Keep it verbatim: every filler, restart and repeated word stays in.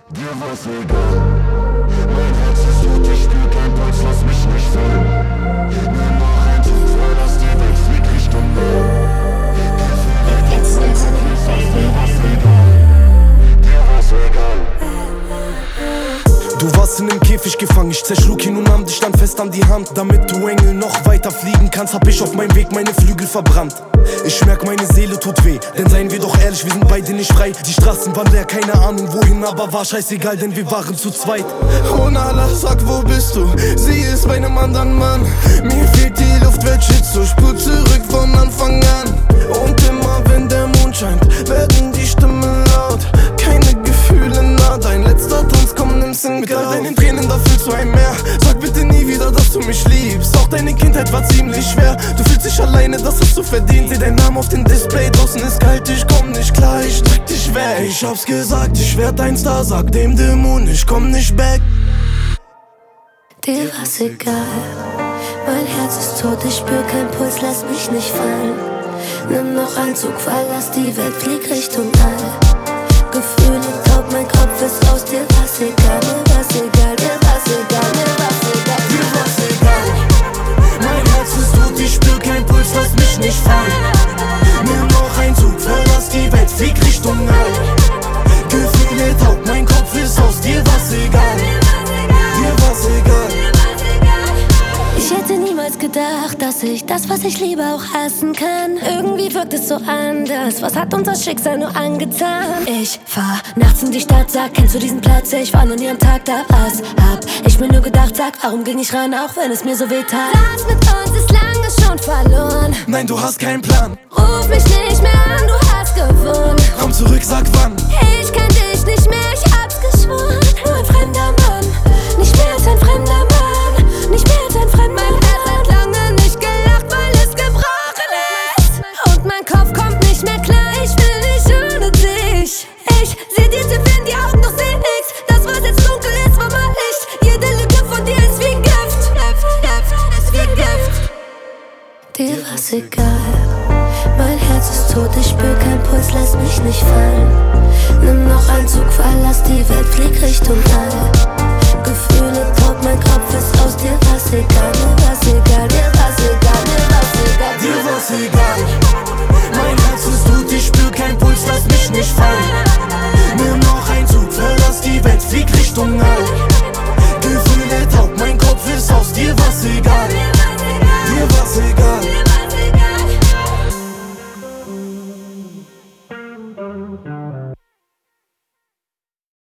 Dir war's egal. Mein Herz ist tot, ich spür kein Puls, lass mich nicht fallen. Nimm noch ein Zufall, lass die Welt fliegt Richtung Meer. Dir war's egal. Dir war's egal. Du warst in nem Käfig gefangen, ich zerschlug ihn und nahm dich dann fest an die Hand. Damit du Engel noch weiter fliegen kannst, hab ich auf meinem Weg meine Flügel verbrannt. Ich merk, meine Seele tut weh, denn seien wir doch ehrlich, wir sind beide nicht frei. Die Straßen waren leer, keine Ahnung wohin, aber war scheißegal, denn wir waren zu zweit. Oh Nala, sag, wo bist du? Sie ist bei nem anderen Mann. Mir fehlt die Luft, werd Schizo, spur zurück von Anfang an. Und immer wenn der Mond scheint, werden die Stimmen laut. Keine Gefühle nah, dein letzter Tanz, komm, nimm's in mit all deinen Tränen, da fühlst du ein Meer. Sag bitte nie wieder, dass du mich liebst, auch deine Kindheit war ziemlich schwer. Du fühlst dich alleine, das hast du verdient. Seh dein Name auf dem Display, draußen ist kalt, ich komm nicht klar, ich drück dich weg. Ich hab's gesagt, ich werd ein Star, sag dem Dämon, ich komm nicht back. Dir war's egal, mein Herz ist tot, ich spür kein Puls, lass mich nicht fallen. Nimm noch einen Zug, verlass die Welt, flieg Richtung All. Gefühle taub, mein Kopf ist aus, dir war's egal, mir war's egal, mir war's egal, mir war's egal. Dir war's egal, mein Herz ist tot, ich spür kein Puls, lass mich nicht fallen. Nimm noch einen Zug, verlass die Welt, flieg Richtung All. Gefühle taub, mein Kopf ist aus, dir war's egal, dir war's egal. Ich hätte niemals gedacht, dass ich das, was ich liebe, auch hassen kann. Irgendwie wirkt es so anders, was hat unser Schicksal nur angetan? Ich fahr nachts in die Stadt, sag, kennst du diesen Platz? Ich war noch nie am Tag da, was hab ich mir nur gedacht, sag, warum ging ich ran, auch wenn es mir so weh tat? Das mit uns ist lange schon verloren. Nein, du hast keinen Plan. Ruf mich nicht mehr an, du hast gewonnen. Komm zurück, sag wann. Ich kenn dich nicht mehr, ich hab's geschworen. Nur ein fremder Mann, nicht mehr als ein fremder Mann. Nicht mehr als ein fremder Mann. Mein Herz hat lange nicht gelacht, weil es gebrochen ist. Und mein Kopf kommt nicht mehr klar, ich will nicht ohne dich. Ich seh dir tief in die Augen, doch seh nix. Das, was jetzt dunkel ist, war mal Licht. Jede Lücke von dir ist wie Gift. Gift, Gift, ist wie Gift. Dir war's egal, mein Herz ist tot, ich spür kein Puls, lass mich nicht fallen. Nimm noch einen Zug, fall